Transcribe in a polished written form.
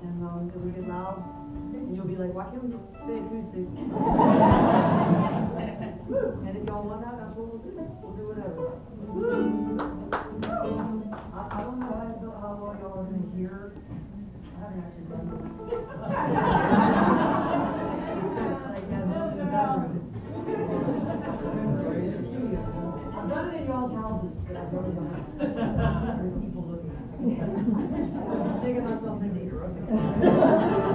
and it'll get loud, and you'll be like, why can't we just stay acoustic? And if y'all want that, that's what we'll do. We'll do whatever. I don't know how well y'all are going to hear. I haven't actually done this. Like in the bedroom. I've done it in y'all's houses, but I've done it behind with people looking at me. I'm taking myself in deeper. Okay.